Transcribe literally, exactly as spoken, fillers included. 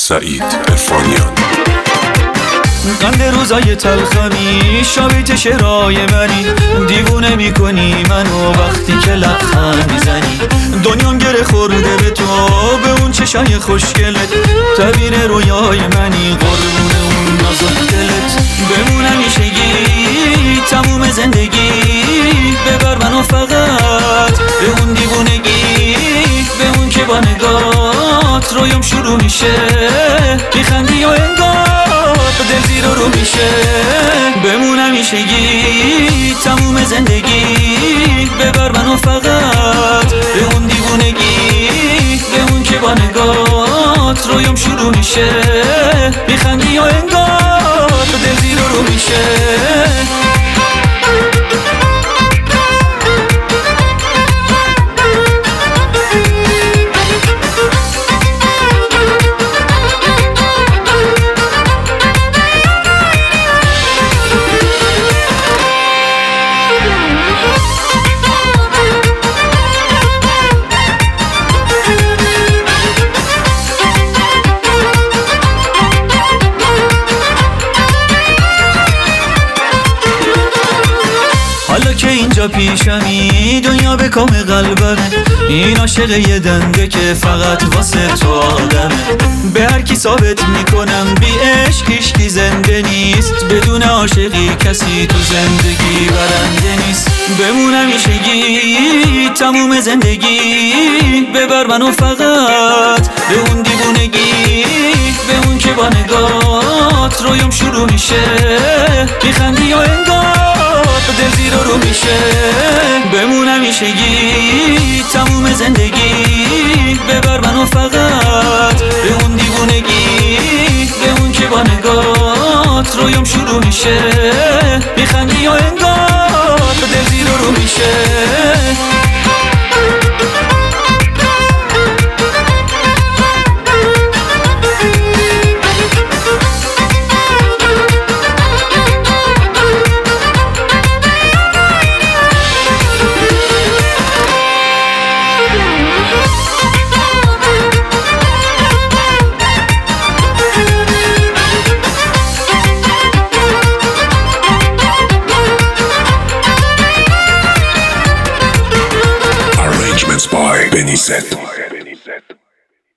سعید عرفانیان. قند روزای تلخمی شابیت شعرهای منی، دیوونه میکنی منو وقتی که لبخند میزنی. دنیام گره خورده به تو، به اون چشای خوشگلت، تعبیر رویای منی، قربون اون نازک دلت. بمون همیشگی تموم زندگی، ببر منو فقط به اون دیوونگی، به اون که با نگات رویام شروع میشه، میخندی و انگار دل زیر رو میشه. بمون همیشگی تموم زندگی، ببر منو فقط به اون دیوونگی، به اون که با نگات رویام شروع میشه، میخندی و انگار دل زیر رو میشه. حالا که اینجا پیشمی، دنیا به کام قلبمه، این عاشق یه دنده که فقط واسه تو آدمه. به هر کی ثابت میکنم بی عشق هیچکی زنده نیست، بدون عاشقی کسی تو زندگی برنده نیست. بمون همیشگی تموم زندگی، ببر منو فقط به اون دیوونگی، به اون که با نگات رویام شروع میشه، میخندی و انگار دل زیر رو میشه. بمون همیشگی تموم زندگی، ببر منو فقط به اون دیوونگی، به اون که با نگات رویام شروع میشه، میخندی و انگار دل زیر رو میشه. Arrangements by Benny Set.